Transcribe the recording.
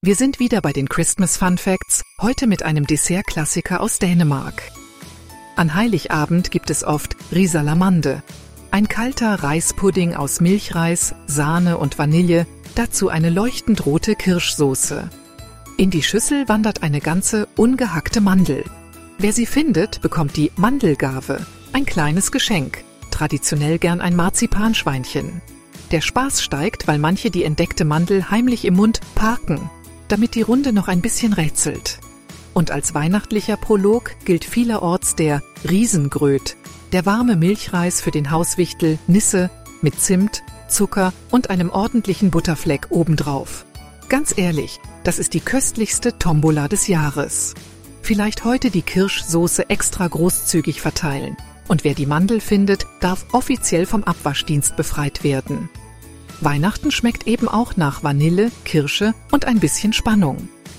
Wir sind wieder bei den Christmas Fun Facts, heute mit einem Dessertklassiker aus Dänemark. An Heiligabend gibt es oft Risalamande, ein kalter Reispudding aus Milchreis, Sahne und Vanille, dazu eine leuchtend rote Kirschsoße. In die Schüssel wandert eine ganze ungehackte Mandel. Wer sie findet, bekommt die Mandelgave, ein kleines Geschenk, traditionell gern ein Marzipanschweinchen. Der Spaß steigt, weil manche die entdeckte Mandel heimlich im Mund parken, damit die Runde noch ein bisschen rätselt. Und als weihnachtlicher Prolog gilt vielerorts der Riesengröt, der warme Milchreis für den Hauswichtel Nisse mit Zimt, Zucker und einem ordentlichen Butterfleck obendrauf. Ganz ehrlich, das ist die köstlichste Tombola des Jahres. Vielleicht heute die Kirschsoße extra großzügig verteilen. Und wer die Mandel findet, darf offiziell vom Abwaschdienst befreit werden. Weihnachten schmeckt eben auch nach Vanille, Kirsche und ein bisschen Spannung.